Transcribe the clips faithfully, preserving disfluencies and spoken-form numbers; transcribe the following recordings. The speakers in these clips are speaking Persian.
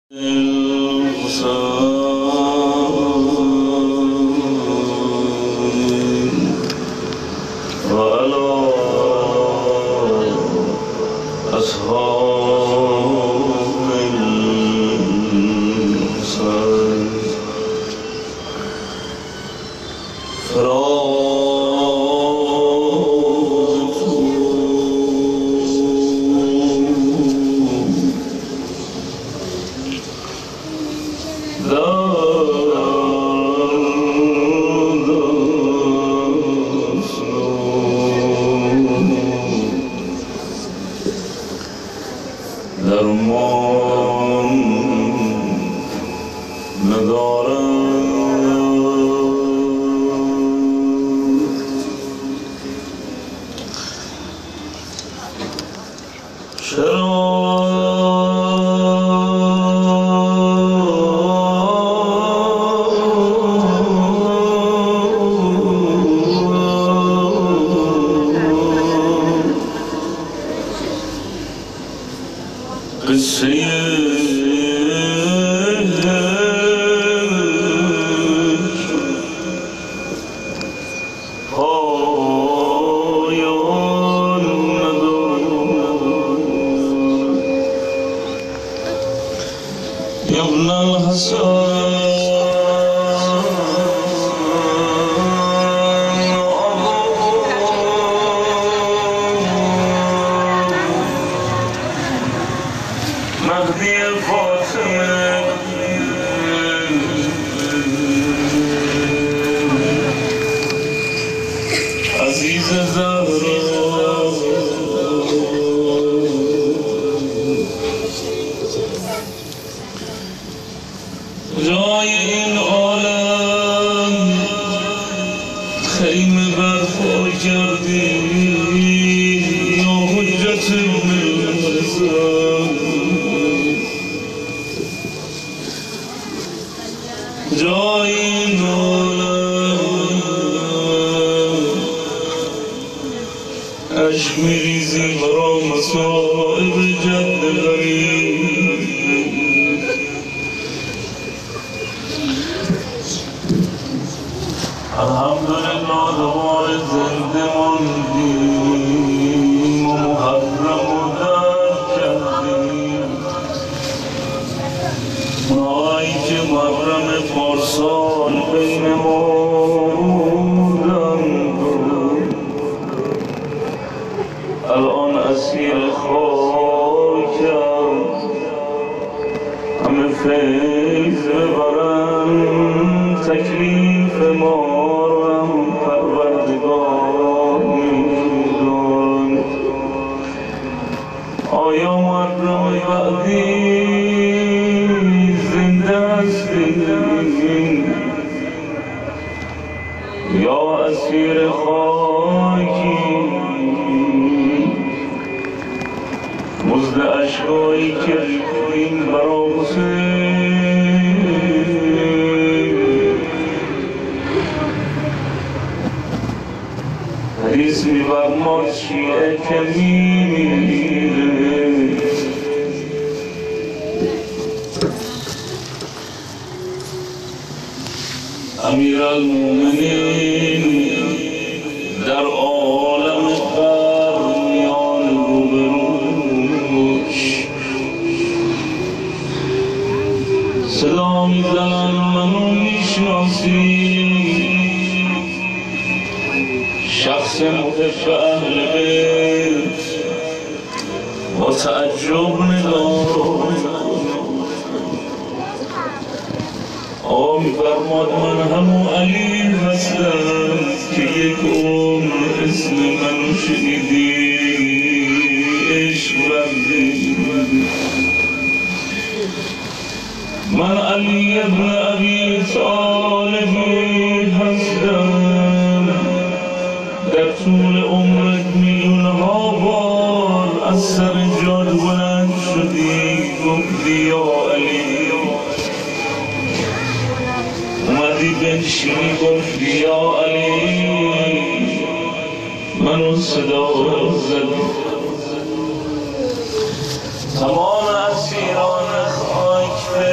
تمام اسیران خاک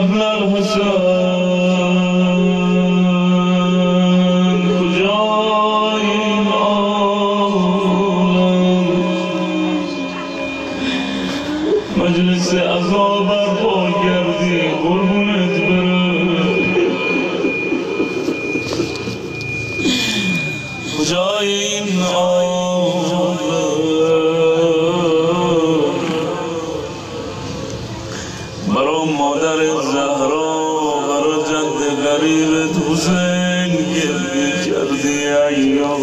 ابن الحسن کجای این عالم مجلس عزا برپا کردی قربونت برم کجای این عالم برا مادر زهرا برا جد غریبت حسین گریه کردی ایام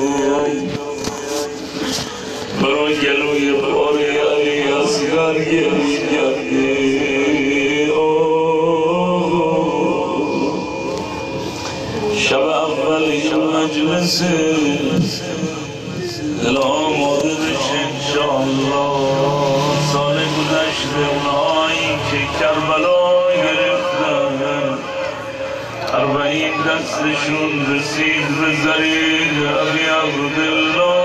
برا گلوی باری علی اصغر گریه کردی شب اول این مجلس دلها مادرش انشاءالله سال گذشته اونهایی که کربلا گرفتن اربعین دستشون رسید به زرید ابی عبدالله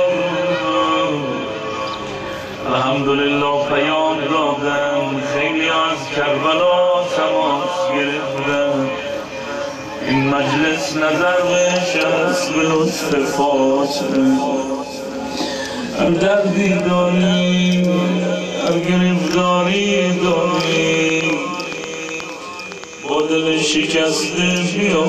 الحمدلله پیام دادن خیلی از کربلا تماس گرفتن این مجلس نظر بهش هست به لطف فاطمه هر دردی داری هر گرفتاری داری با دل شکسته بیا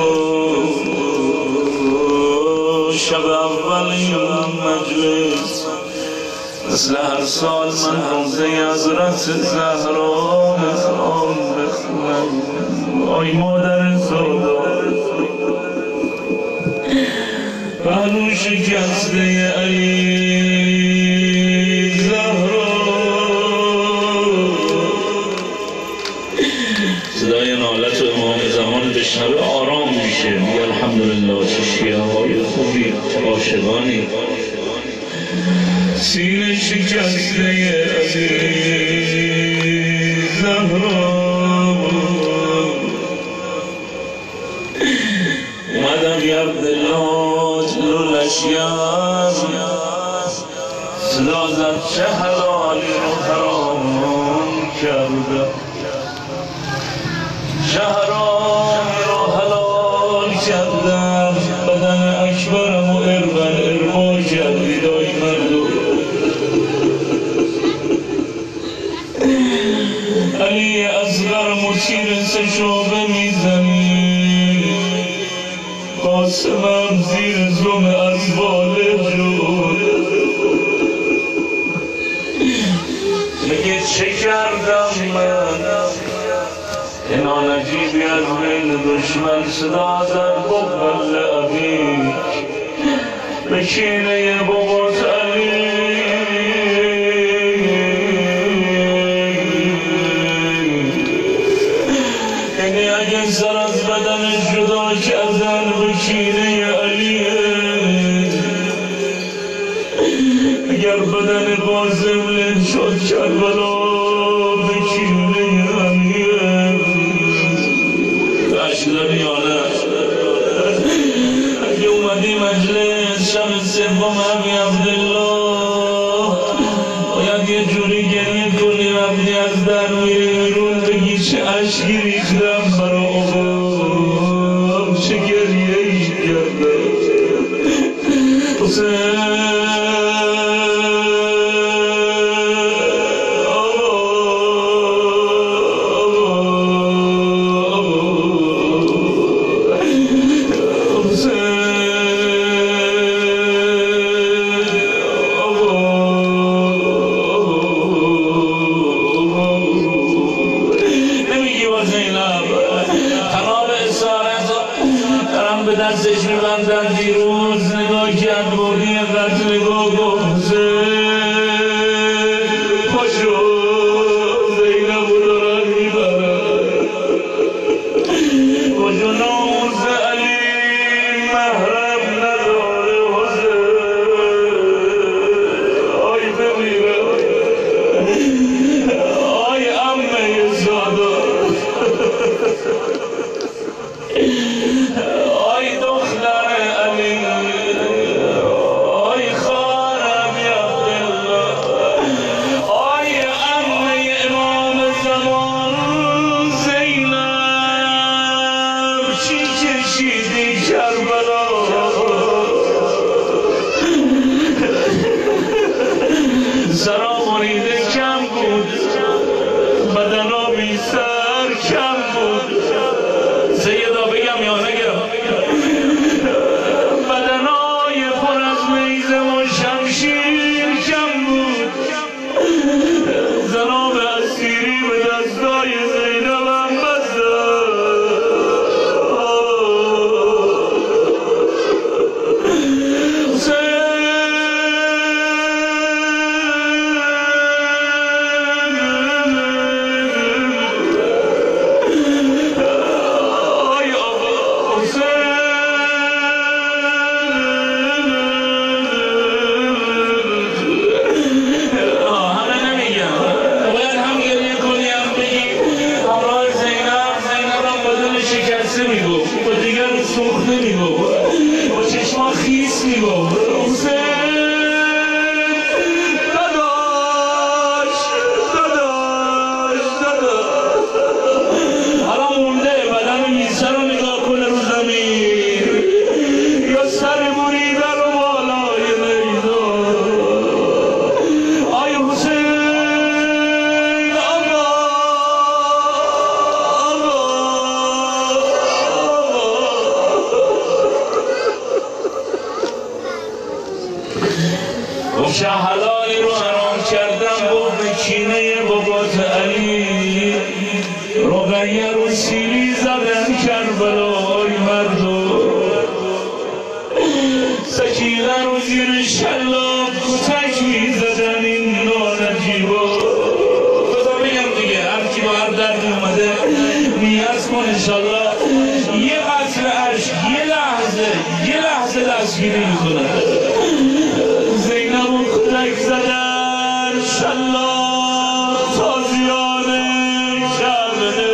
شب اول این مجلس مثل هر سال من روزه حضرت زهرا میخوام بخونم آی مادر سودا پهلو شکسته علی زهرا صدای نالت و امام زمان بشنوه آرام میشه میگه الحمدلله چه شیعه های خوبی چه عاشقانی سینه شکسته علی زهرا اومدم یا عبدالله جلو لشگر صدا زد چه حلالی رو حرام کردم چه حرامی رو حلال کردم بدن اکبرم و اربن اربا کردید آی مردم علی اصغر مچیر سه شعبه میزنی قاسمم زیر زم از باله شد میگه چه کردم من اینا نجیبی از بین دشمن صدا زد بقبل ابیک به کینه بابات علی یعنی اگه سر از بدن جدا کردن به کینه علیه اگر بدن قاسم له شد کربلا به کینه علیه عشق داری یا نه اگه اومدی مجلس شب سوم ابی عبدالله باید یه جوری گریه کنی وقتی از در میری بیرون بگی چه عشقی ریختم برا آقام چه گریه ای کردم حسین دستش میبندن دیروز نگاه کرد بودی قد نگاه گفت پاشو زینب رو دارن میبرن پاشو ناموز علی محرم نداره حسین آی بمیرم آی امه سادات آی دختر علی آی خانم عبدالله آی عمه امام زمان زینب شکسته میگفت، با دیگر سوخته میگفت، با چشما خیس میگفت حسین داداش داداش داداش. حالا مونده بدن میسه رو نگاه کنه رو زمین یا سر بریده رو بالای میدان. آی حسین آقا آقا گفت شهلایی رو حرام کردم گفت به کینه بابات علی رقیه رو سیلی زدن کربلای مردم سکینه رو زیر شلاق کتک میزدن این نانجیبا. بذار بگم دیگه هر کی با هر دردی اومده نیاز کن انشالله یه قطره عشق یه لحظه یه لحظه دستگیری میکنه. زینب و کتک زدن شلاق تازیان کربله.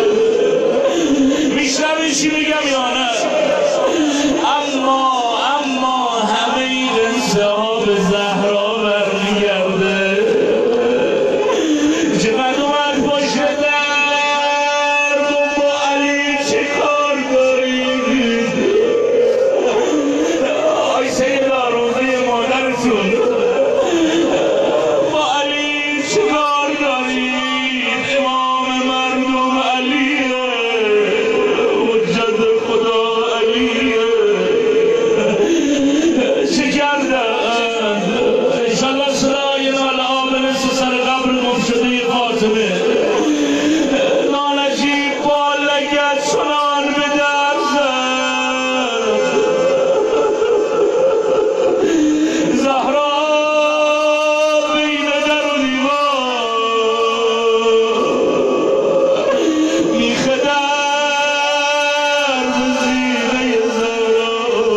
میشنوی چی میگم یا نه؟ اما اما همه این قصه ها به زهرا برمیگرده. چقدر اومد پشت در با علی چه کار دارید؟ آی سیدا روزه مادرتون با علی چه کار دارید؟ امام مردم علیه حجت خدا علیه. چه کردن؟ انشالله صدای ناله ها برسه سر قبر گمشده فاطمه. نانجیب با لگد چنان به در زد زهرا بین در و دیوار میخه در به زینه زهرا.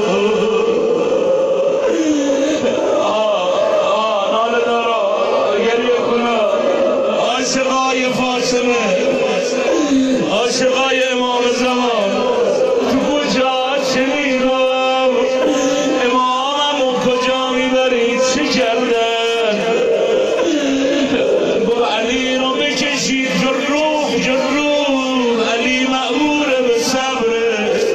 آه آه ناله دارا گریه کنه. عاشقای فاطمه عاشقای امام زمان تو کجا چه میگم؟ اماممو کجا میبرید؟ چه کردن؟ گفت علی رو بکشید جروح جروح. علی مأمور به صبره.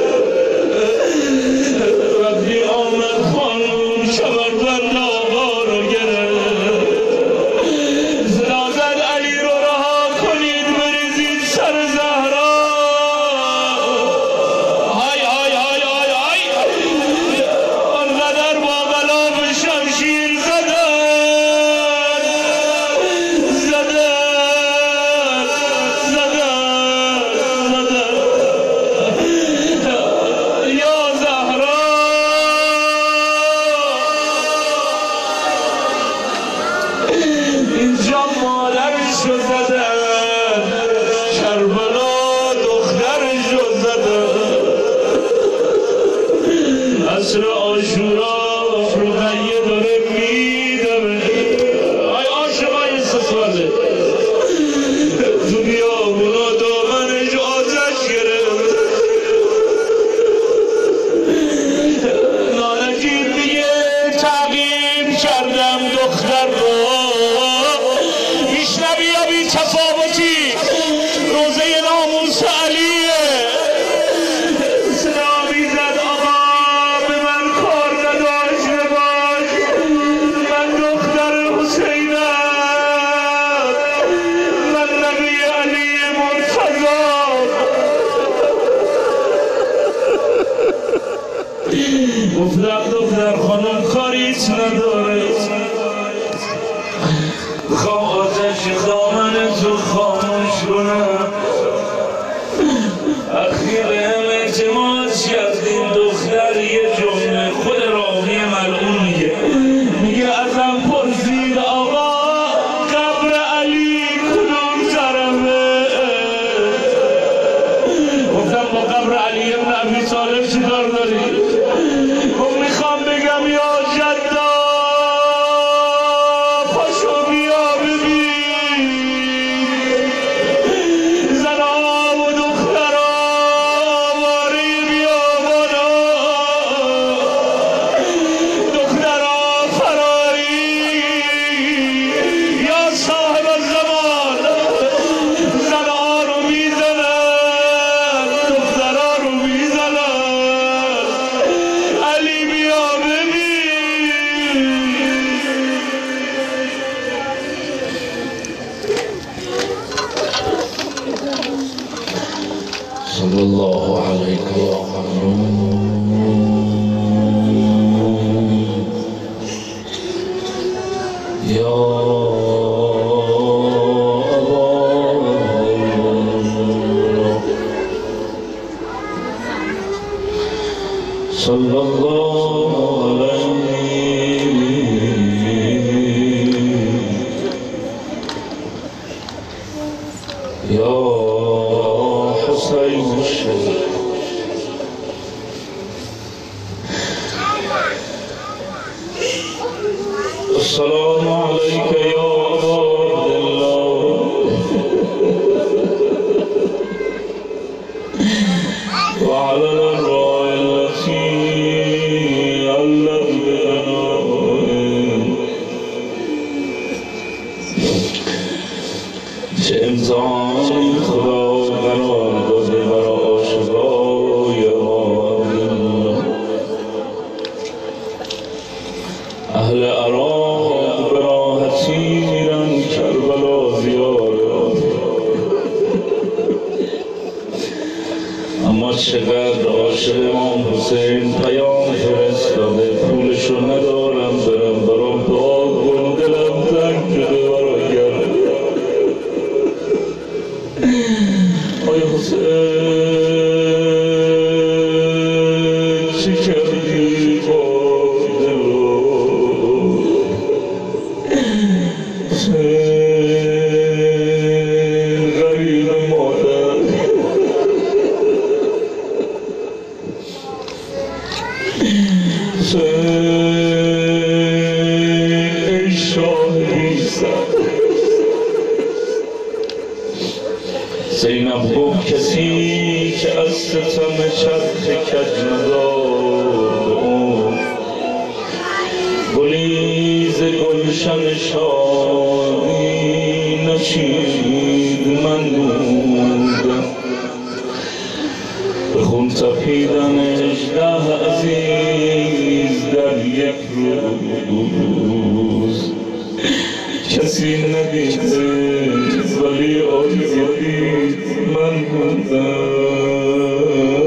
وقتی آمد خانون کمربند آقا رو گرفت صدا زد علی رو رها کنید بریزید سر زهرا. های های های های های آنقدر با غلاف شمشیر زدن زدن زدن زدن. یا زهرا اینجا مادرش رو زدن کربلا دخترش رو زدن. عصر عاشورا رقیه داره میدمه. آی عاشقای سسواله تو بیابونا دامنش آتش گرفت. نانجیب میگه تعقیب کردم دختر رو. میشنوی یا بی تفاوتی روزه ناموس علیه. صدا میزد آقا به من کار نداشته باش من دختر حسینم من نبی علی مرتضی. گفتم دختر خانم کاریت نداره بخوام آتش دامن تو خاموش کنم. وقتی به هم اعتماد کردیم دختر یه جمله خود راوی ملعون میگه میگه ازم پرسید آقا قبر علی کدوم طرفه؟ گفتم با قبر علی ابن ابی طالب چی کار داری؟ گفت میخوام بگم یا جدا پاشو بیا ببین زنا و دخترا الله عليك يا مظلوم يا أبا صلى الله عليه يا حسين الشريف السلام عليك يا أبا عبد الله وعلى الأرواح التي علت بأنائهم چه امتحانی خدا قرار داده برای عاشقای آقا عبدالله اهل عراق به راحتی میرن کربلا زیارت اما چقدر عاشق امام حسین پیام فرستاده پولشو ندارم برم برام دعا کن دلم تنگ شده برای گرد آی حسین چی کردی با دل رو حسین غریب مادر حسین ای شاه بی‌سر زینب گفت کسی که از ستم چرخ کج نداد اون گلی ز گلشن شادی نچید من بودم به خون تپیدن اژدها عزیز در یک روز کسی ندیده ولی آزادی من بودم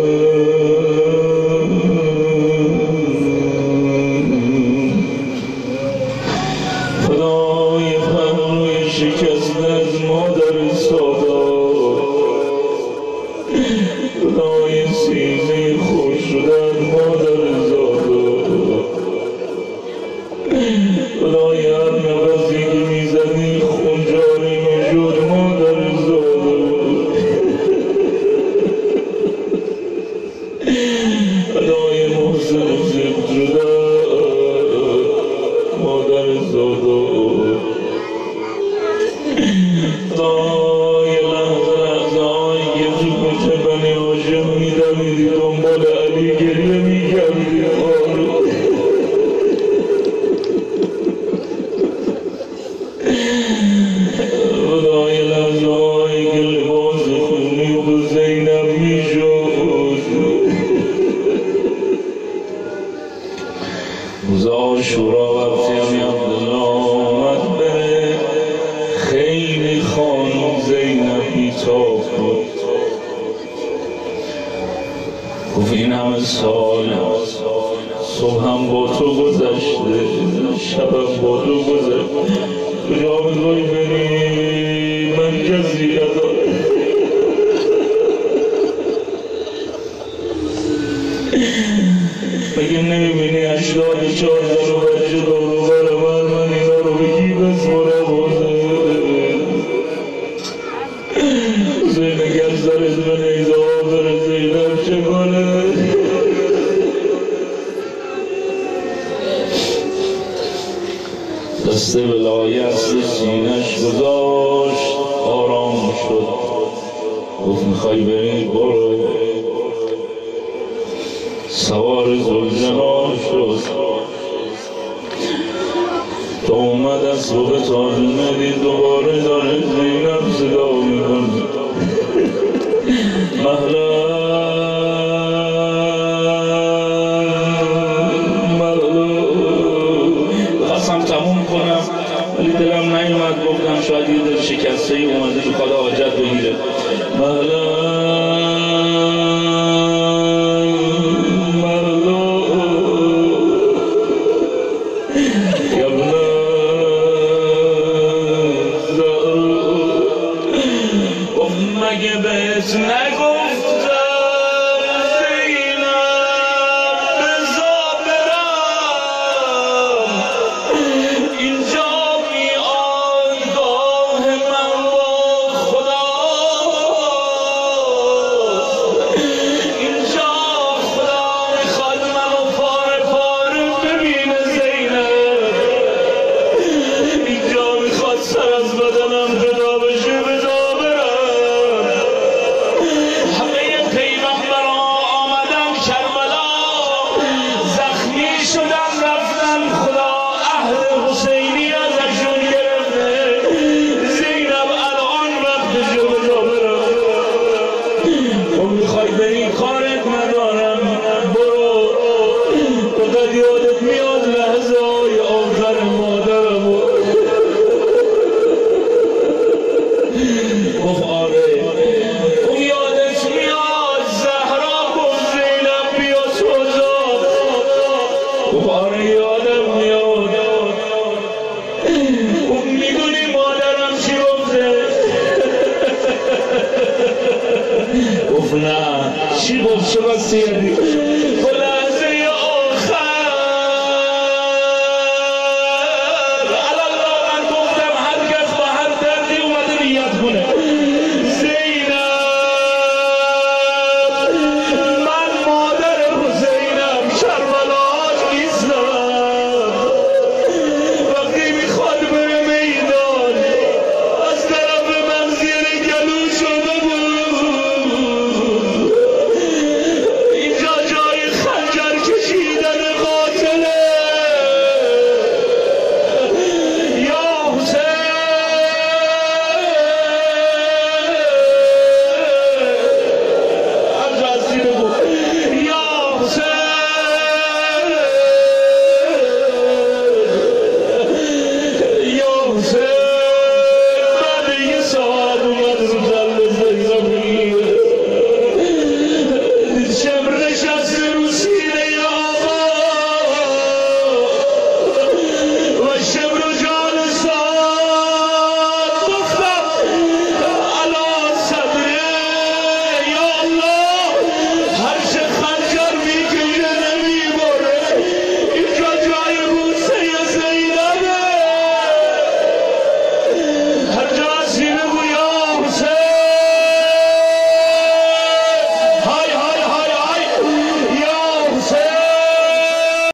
خدای پهلوی شکست از مادر سادات خدای سینه خوش شده از مادر زادات خدای هر نفسی که میزنی خون جاری میشد مادر زادات خدای محسن زبط شده مادر زادات خدای لحظه لحظه هایی که تو کوچه بنی هاشم میدمیدی دنبال علی گریه میکردی خدای لحظه هایی که لباس خونی و زینب میشد روز عاشورا وقتی امی عبدالله آمد بره خیلی خانم زینب بیتاب بود گفت این همه سال صبحم با تو گذشته شبم با تو گذشته کجا میخوای بری من کسی ندارم مگه نمیبینی هشتاد چهار زن و بچه دور و بر من من اینا رو به کی بسپرم حسین اگر سرت به نیزه ها بره زینب چه کنه دست ولایت از سینه‌اش گذاشت آرام شد گفت میخوای بری برو سوار ذوالجلال شد تا اومد از صبح تازه ندید دوباره داره زینب صدا میکنه مهلا خواستم تموم کنم ولی دلم نیومد گفتم شاید یه دل شکسته ای اومده تو خدا حاجت بگیره مهلا چی گفت؟ چه وصیتی؟